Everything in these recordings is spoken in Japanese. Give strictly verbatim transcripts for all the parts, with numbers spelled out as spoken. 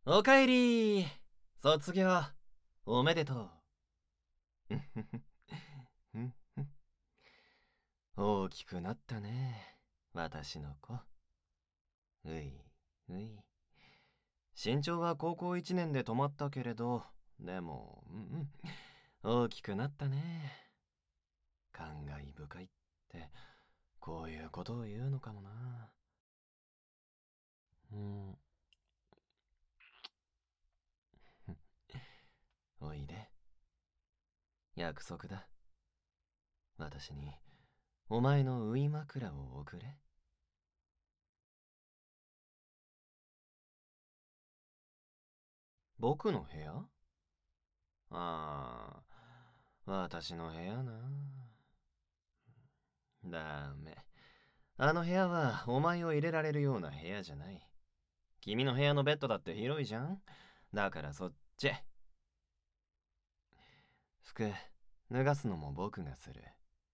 おかえり。卒業おめでとう。大きくなったね、私の子。ういうい。身長は高校いちねんで止まったけれど、でも、うんうん、大きくなったね。感慨深いって、こういうことを言うのかもな。うん。おいで。約束だ。私に、お前のウイ枕を送れ。僕の部屋？ああ、私の部屋な。ダメ。あの部屋はお前を入れられるような部屋じゃない。君の部屋のベッドだって広いじゃん。だからそっち。服、脱がすのも僕がする。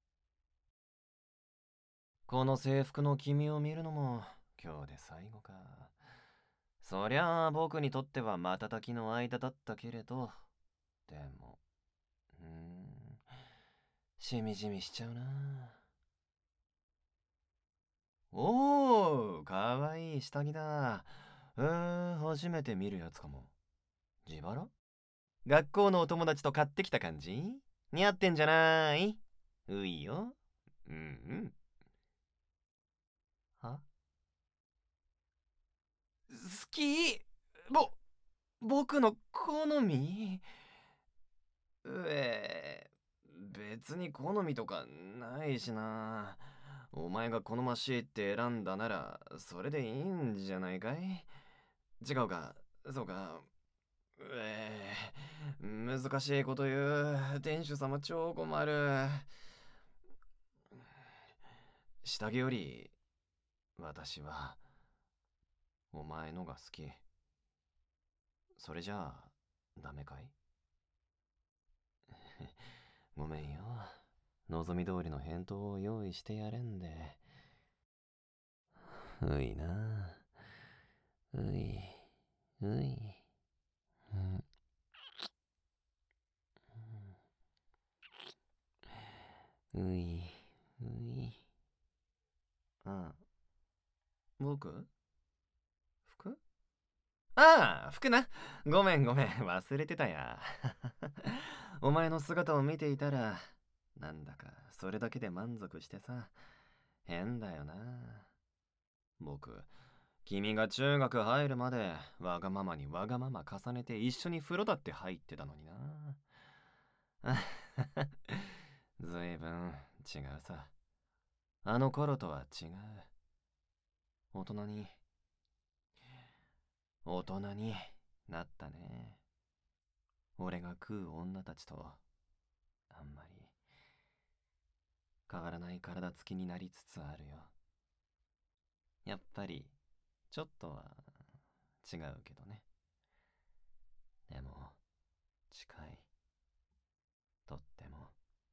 この制服の君を見るのも今日で最後か。そりゃあ僕にとっては瞬きの間だったけれど、でも、うーん、しみじみしちゃうな。おー、かわいい下着だ。うーん、初めて見るやつかも。自腹？学校のお友達と買ってきた感じ？似合ってんじゃない？ういよ。うんうん。は？好き？ぼ、僕の好み？うえ、別に好みとかないしな。お前が好ましいって選んだなら、それでいいんじゃないかい？違うか、そうか。うえ、難しいこと言う。店主様超困る。下着より、私は、お前のが好き。それじゃあ、ダメかい？ごめんよ。望み通りの返答を用意してやれんで。ういな。うい、うい。うん、うい、うい。ああ、僕？服？ああ、服な。ごめんごめん、忘れてたや。お前の姿を見ていたら、なんだかそれだけで満足してさ。変だよな。僕、君が中学入るまでわがままにわがまま重ねて一緒に風呂だって入ってたのにな。ずいぶん違うさ。あの頃とは違う。大人に、大人になったね。俺が食う女たちと、あんまり変わらない体つきになりつつあるよ。やっぱり、ちょっとは違うけどね。でも、近い。とっても。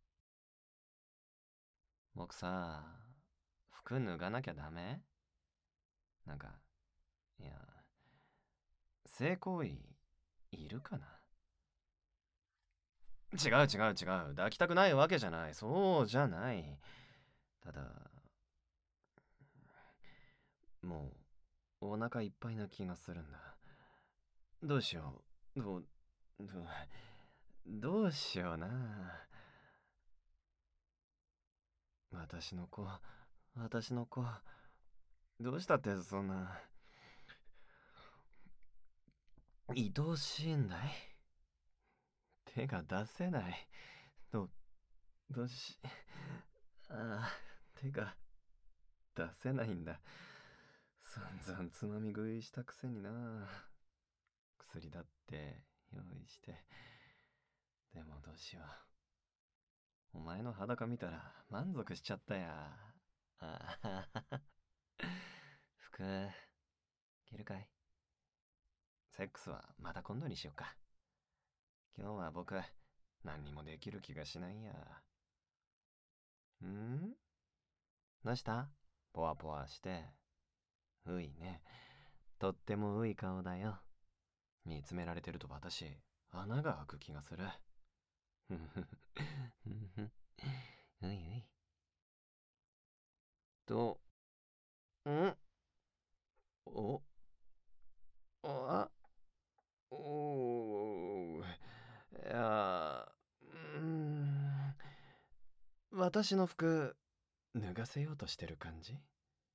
僕さ、服脱がなきゃダメ？なんか、いや、性行為、いるかな？違う違う違う。抱きたくないわけじゃない。そうじゃない。ただ、もう、お腹いっぱいな気がするんだ。どうしよう。どう、どう、どうしような。私の子、私の子、どうしたってそんな、愛おしいんだい？手が出せない。ど、どうし、ああ、手が出せないんだ。散々つまみ食いしたくせにな。薬だって用意して。でもどうしよう。お前の裸見たら満足しちゃったや。あはは。服、着るかい？セックスはまた今度にしようか。今日は僕、何にもできる気がしないや。ん？どうした？ポワポワして。ういね。とってもうい顔だよ。 見つめられてると私、穴が開く気がする。ふふふふういうい。と、んお、あ、おー、いや、うーん、私の服、脱がせようとしてる感じ？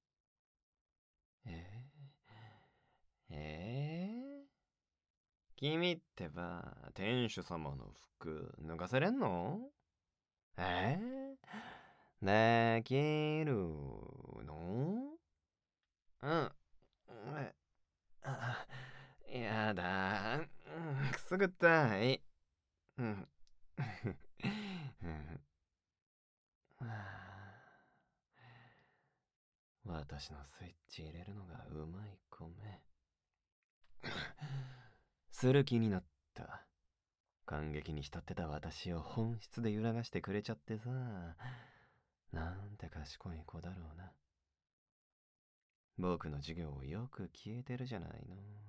えー、えー、君ってば、店主様の服、脱がせれんの？えー、できるの？うん、えあ、やだ、うん、くすぐったい。うん。私のスイッチ入れるのがうまい米。する気になった。感激に浸ってた私を本質で揺らがしてくれちゃってさ。なんて賢い子だろうな。僕の授業をよく聞いてるじゃない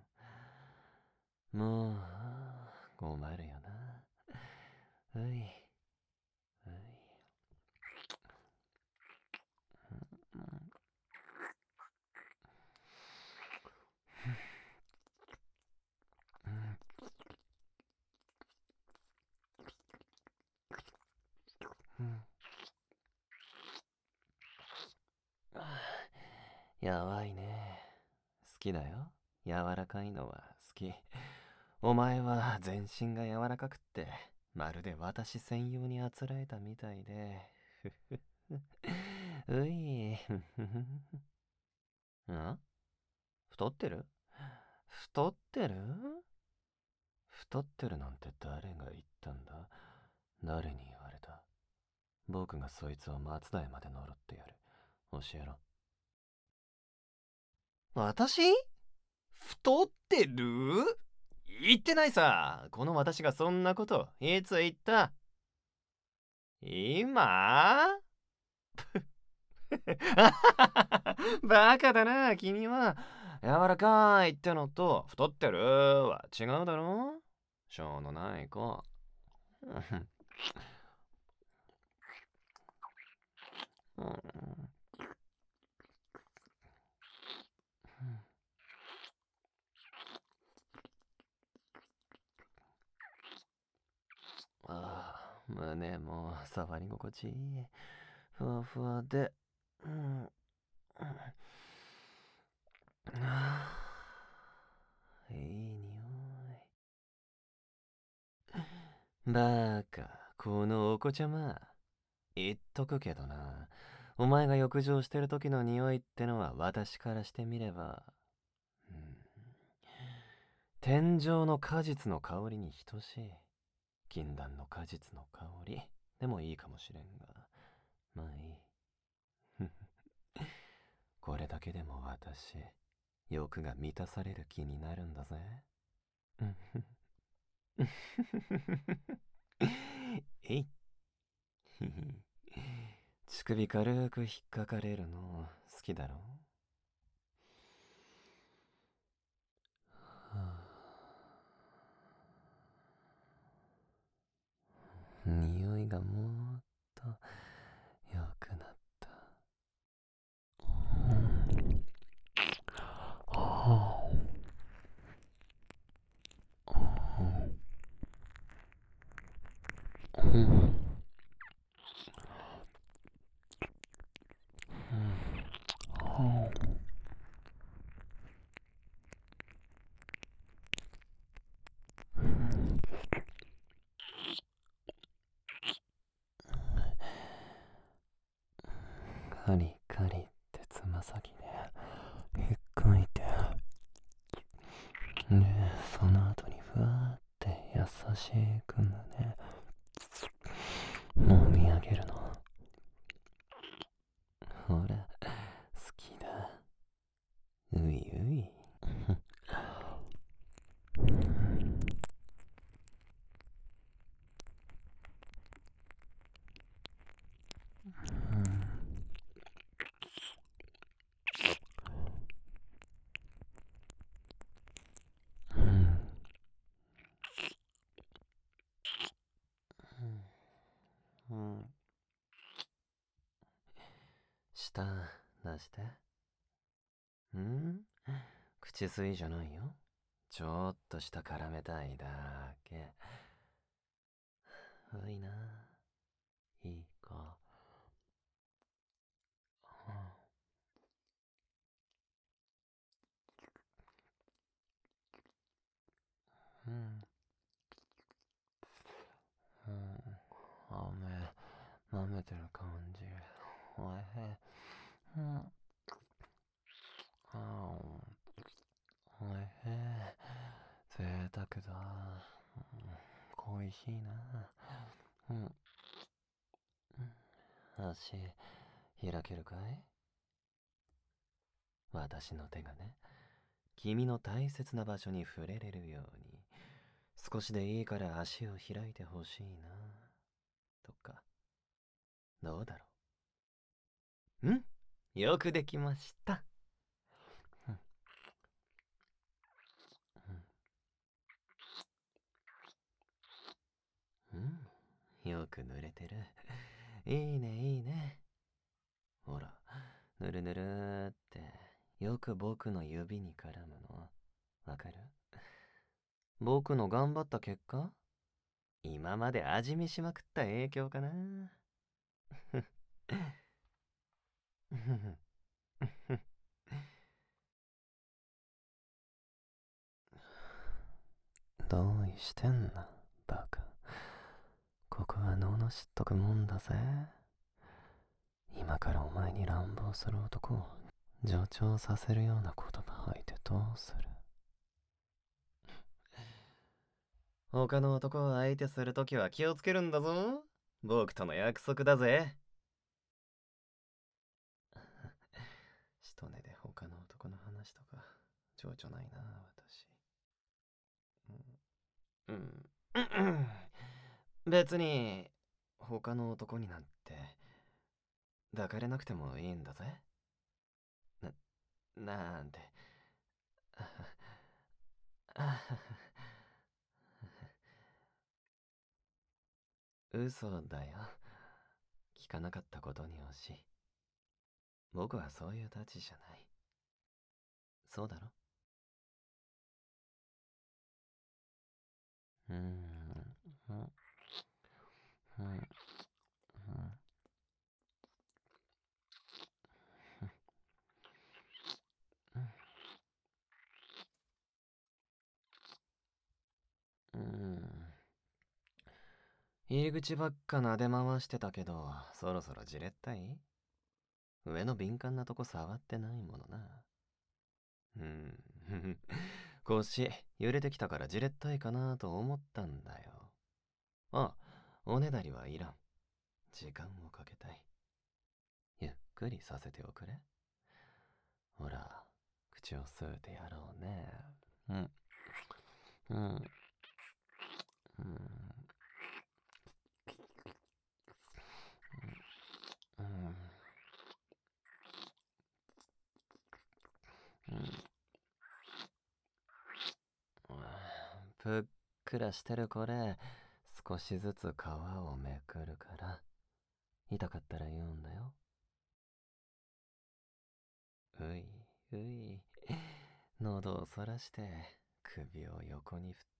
の。もう、困るよな。うい。うい。やばいね。好きだよ。柔らかいのは好き。お前は全身が柔らかくって、まるで私専用にあつらえたみたいで。ふふふ。うい。ん？太ってる？太ってる？太ってるなんて誰が言ったんだ？誰に言われた？僕がそいつを松田へまで呪ってやる。教えろ。私？太ってる？言ってないさ。この私がそんなこといつ言った？今？バカだな君は。柔らかいってのと太ってるは違うだろ。しょうのない子。ああ、胸も触り心地いい。ふわふわで。うん。ああ、いい匂い。バカ、このお子ちゃま。言っとくけどな。お前が浴場してる時の匂いってのは私からしてみれば、うん、天上の果実の香りに等しい。禁断の果実の香りでもいいかもしれんが、まあいい。これだけでも私、欲が満たされる気になるんだぜ。えい。乳首軽く引っかかれるの好きだろ？匂いがもっと良くなった。カリカリってつま先で引っかいて、でその後にふわーって優しく胸もみ上げるの。ほら、好きだ。ういうい。 舌出して。ん口吸いじゃないよ。ちょっとした絡めたいだけ。ういな。いいか。うん。うん。飴、舐めてる感じ。おいしい。うん。あおいしい。贅沢だ。恋しいな。うん。足、開けるかい？私の手がね、君の大切な場所に触れれるように、少しでいいから足を開いてほしいな。とか、どうだろう？ん？よくできました。うんうん、よく濡れてる。いいねいいね。ほら、ぬるぬるって、よく僕の指に絡むの。わかる？僕の頑張った結果？今まで味見しまくった影響かな。どうしてんな、バカ。ここは罵っとくもんだぜ。今からお前に乱暴する男を助長させるような言葉吐いてどうする？他の男を相手するときは気をつけるんだぞ。僕との約束だぜ。しとねで他の男の話とか情緒ないな、私。うん。うん。別に他の男になんて抱かれなくてもいいんだぜ。な、なんて。嘘だよ。聞かなかったことにをし。僕はそういうたちじゃない。そうだろ？うーん。うん。うん。うん。うん。入り口ばっか撫で回してたけど、そろそろじれったい？上の敏感なとこ触ってないものな。うん。腰、揺れてきたからじれったいかなと思ったんだよ。あ、おねだりはいらん。時間をかけたい。ゆっくりさせておくれ。ほら、口を吸うてやろうね。うん。うん。うん。うん。うん。ぷっくらしてるこれ、少しずつ皮をめくるから、痛かったら言うんだよ。うい、うい。喉をそらして、首を横に振って、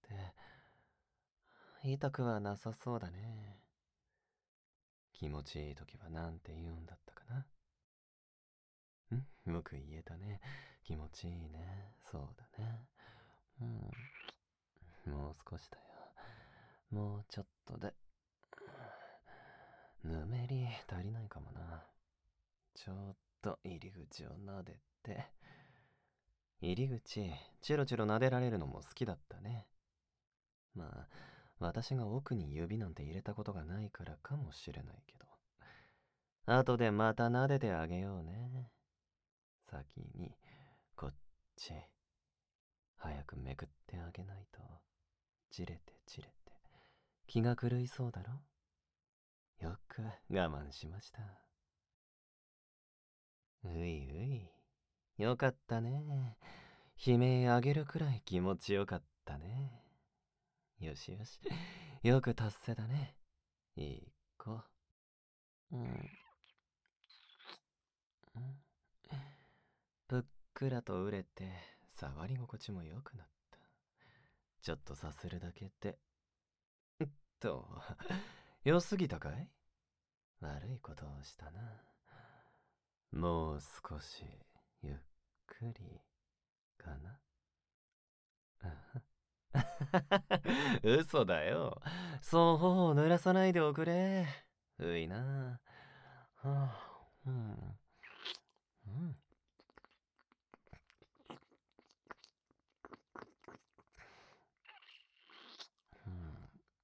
痛くはなさそうだね。気持ちいい時はなんて言うんだったかな？んよく言えたね。気持ちいいね。そうだね。うん。もう少しだよ。もうちょっとで。ぬめり足りないかもな。ちょっと入り口を撫でて。入り口、チロチロ撫でられるのも好きだったね。まあ、私が奥に指なんて入れたことがないからかもしれないけど。後でまた撫でてあげようね。先に、こっち。早くめくってあげないと。じれてじれて。気が狂いそうだろ？よく我慢しました。ういうい。よかったね。悲鳴あげるくらい気持ちよかったね。よしよし。よく達成だね。いい子。うん。 ぷっくらと熟れて触り心地も良くなった。ちょっとさするだけで。と、良すぎたかい？悪いことをしたな。もう少しゆっくりかな。嘘だよ。そう頬を濡らさないでおくれ。ういな。はあ、うん。うん。うん、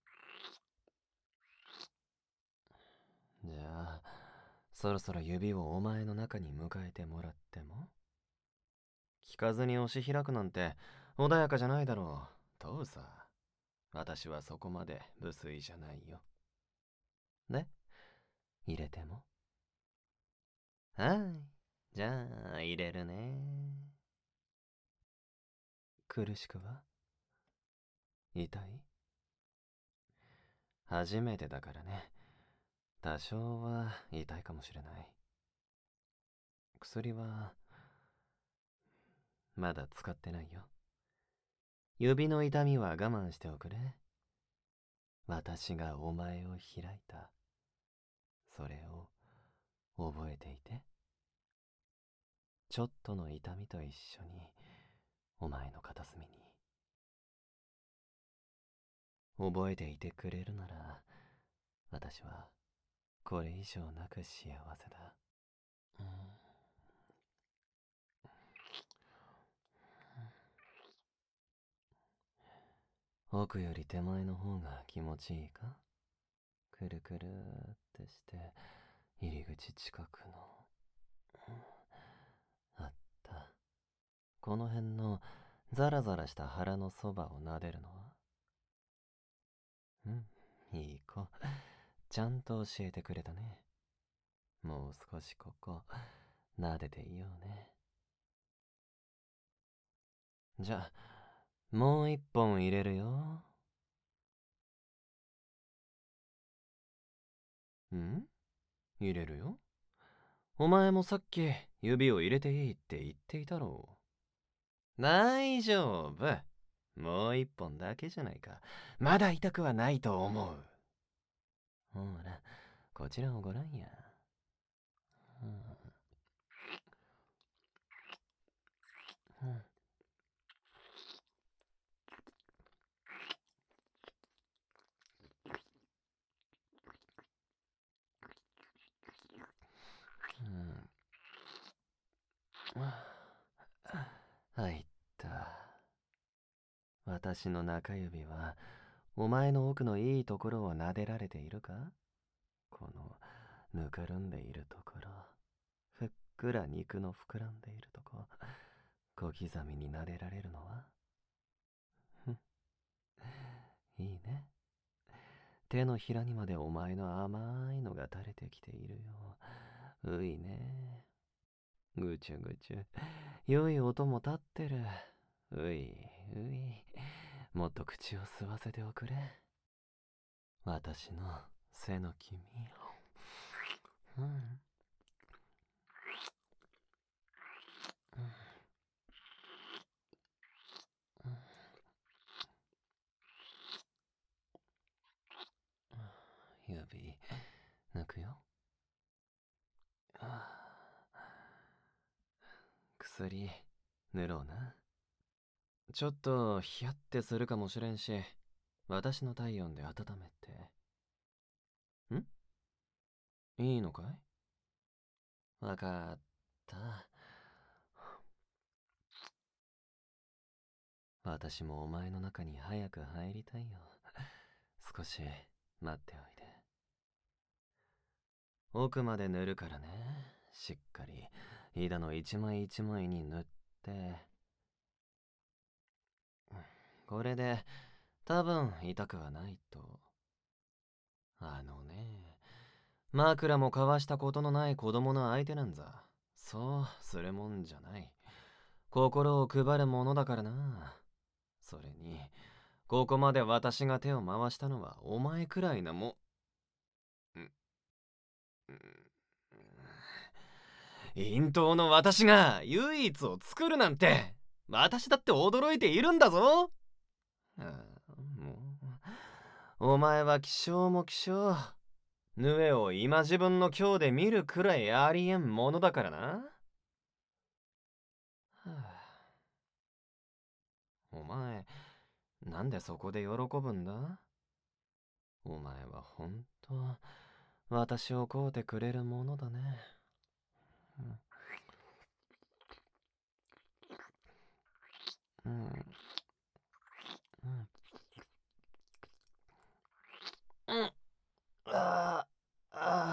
じゃあ、そろそろ指をお前の中に迎えてもらっても？聞かずに押し開くなんて穏やかじゃないだろう。どうさ。私はそこまで無粋じゃないよ。ね？入れても？はい。じゃあ、入れるね。苦しくは？痛い？初めてだからね。多少は痛いかもしれない。薬は、まだ使ってないよ。指の痛みは我慢しておくれ。私がお前を開いた。それを覚えていて。ちょっとの痛みと一緒に、お前の片隅に。覚えていてくれるなら、私はこれ以上なく幸せだ。うん、奥より手前の方が気持ちいいか？くるくるってして入り口近くの、あった。この辺のザラザラした腹のそばを撫でるのは？うん、いい子。ちゃんと教えてくれたね。もう少しここ撫でていようね。じゃあもう一本入れるよ。ん？入れるよ。お前もさっき指を入れていいって言っていたろう。大丈夫。もう一本だけじゃないか。まだ痛くはないと思う。ほら、こちらをご覧や。うんうん、うん、入った。私の中指はお前の奥のいいところを撫でられているか？このぬくるんでいるところ、ふっくら肉の膨らんでいるとこ、小刻みに撫でられるのは？いいね。手のひらにまでお前の甘いのが垂れてきているよ。ういね。ぐちゅぐちゅ。良い音も立ってる。ういうい。もっと口を吸わせておくれ。私の背の君。うん。うん、指、抜くよ。薬、塗ろうな。ちょっとヒヤってするかもしれんし、私の体温で温めて。ん？いいのかい？わかった。私もお前の中に早く入りたいよ。少し待っておいで。奥まで塗るからね。しっかり板の一枚一枚に塗って。これで多分痛くはないと。あのね、枕も交わしたことのない子供の相手なんざそうするもんじゃない。心を配るものだからな。それにここまで私が手を回したのはお前くらいなもん。 陰頭の私が唯一を作るなんて、私だって驚いているんだぞ。ああ、もうお前は気性も気性。ヌエを今自分の今日で見るくらいありえんものだからな。はあ、お前、なんでそこで喜ぶんだ？お前はほんと、私を買うてくれるものだね。うん。うん。うん。うん。ああ、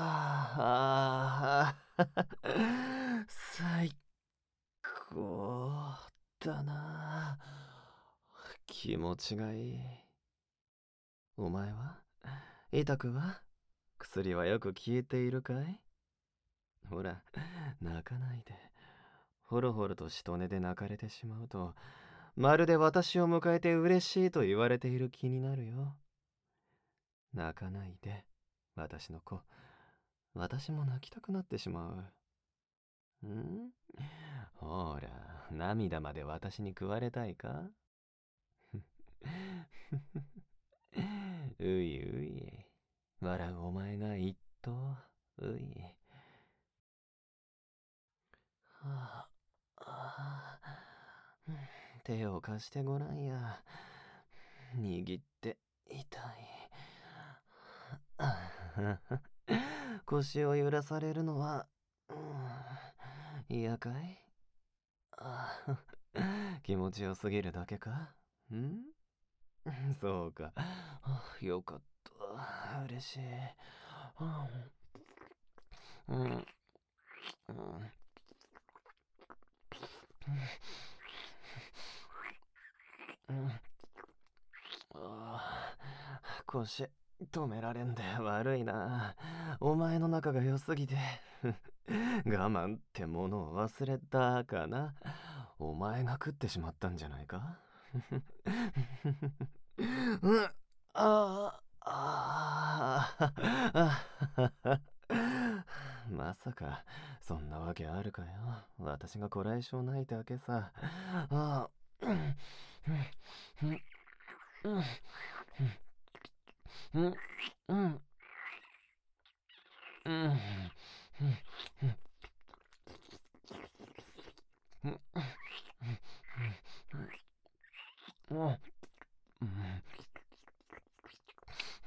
ああ、最高だな。気持ちがいい。お前は？痛くは？薬はよく効いているかい？ほら、泣かないで。ほろほろとしとねで泣かれてしまうと、まるで私を迎えて嬉しいと言われている気になるよ。泣かないで、私の子。私も泣きたくなってしまう。ん？ほら、涙まで私に食われたいか？ういうい。笑うお前が一と、うい。はあ、ああ、手を貸してごらんや。握って痛い。腰を揺らされるのは、うん、嫌かい？あ気持ちよすぎるだけか？んそうか。よかった。嬉しい。うん。うん。うん。ああ、腰止められんで悪いな。お前の仲が良すぎて我慢ってものを忘れたかな。お前が食ってしまったんじゃないか？うん、ああ、ああ、まさか、そんなわけあるかよ。私がこらえ性ないだけさ。ああ、うん、うん、うん、うん、うん、うん、うん、うん、うん、うん、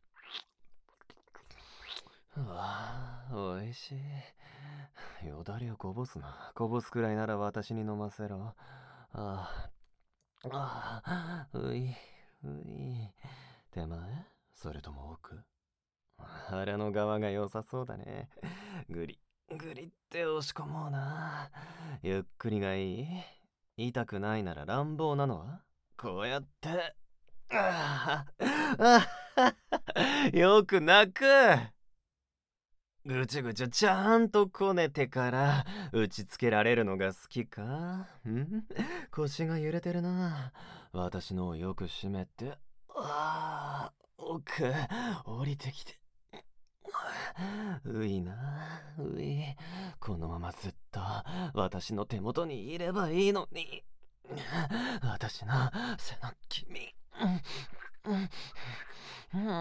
うわあ、おいしい。よだれをこぼすな。こぼすくらいなら私に飲ませろ。ああ、ああ、うい、うい。手前？それとも奥？腹の側が良さそうだね。ぐり、ぐりって押し込もうな。ゆっくりがいい？痛くないなら乱暴なのは？こうやって。ああ、あよく泣く。ぐちゅぐちゅちゃんとこねてから打ちつけられるのが好きか？ん腰が揺れてるな。私のをよく締めて。ああ、奥、降りてきて。ういな、うい。このままずっと私の手元にいればいいのに。私の背の君。うん、うん、うん、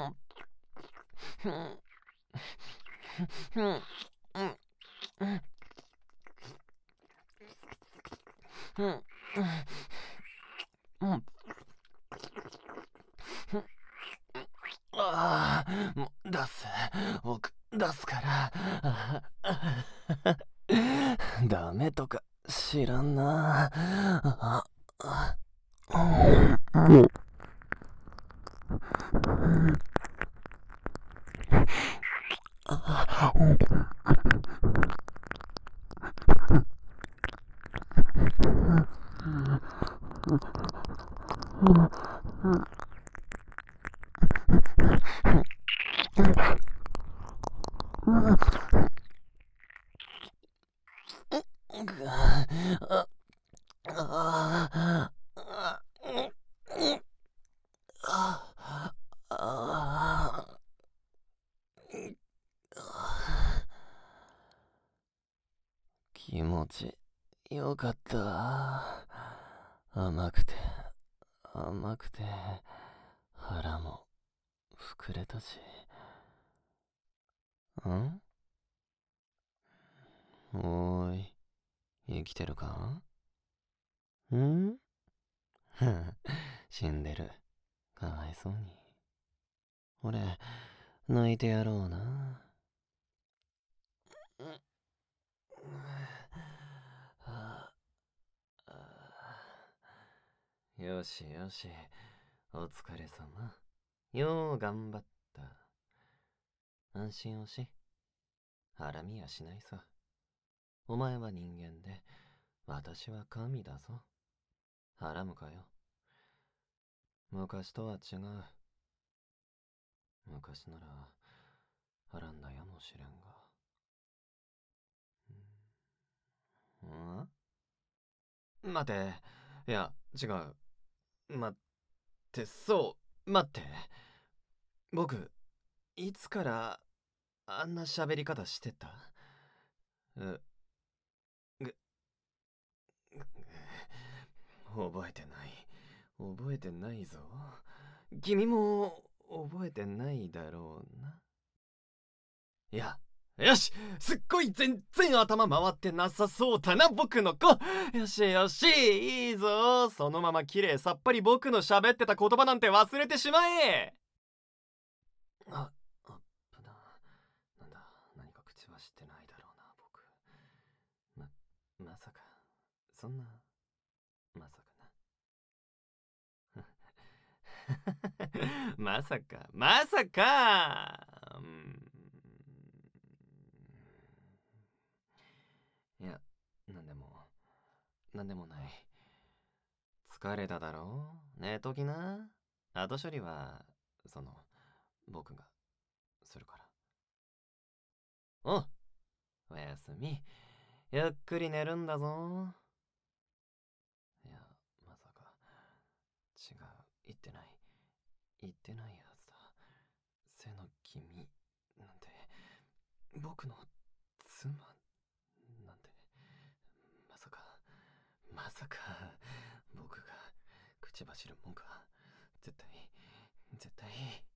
うん、うん、うん、うん、うん、うん。ああ、もう出す。僕、出すから。ダメとか知らんな。ああ、うん、あああああちよかった。甘くて甘くて腹も膨れたし。んおーい、生きてるか？ん死んでる。かわいそうに。俺、泣いてやろうな。よしよし、お疲れ様。よう頑張った。安心をし、ハラミやしないさ。お前は人間で、私は神だぞ。ハラムかよ。昔とは違う。昔なら、ハランだやもしれんが。ん待て。いや、違う。待って、そう、待って。僕、いつからあんな喋り方してた？う、ぐ、覚えてない。覚えてないぞ。君も覚えてないだろうな。いや、よし、すっごい全然頭回ってなさそうだな、僕の子。よしよし、いいぞ。そのまま綺麗さっぱり僕の喋ってた言葉なんて忘れてしまえ。あ、あっぶな。なんだ、何か口は知ってないだろうな、僕。ま、まさか、そんな、まさかな。まさか、まさか、うん、いや、なんでも、なんでもない。疲れただろう？寝ときな。後処理は、その、僕が、するから。おう、おやすみ。ゆっくり寝るんだぞ。いや、まさか。違う、言ってない。言ってないはずだ。背の君、なんて、僕の妻、なんて、まさか、まさか、僕が口走るもんか。絶対、絶対。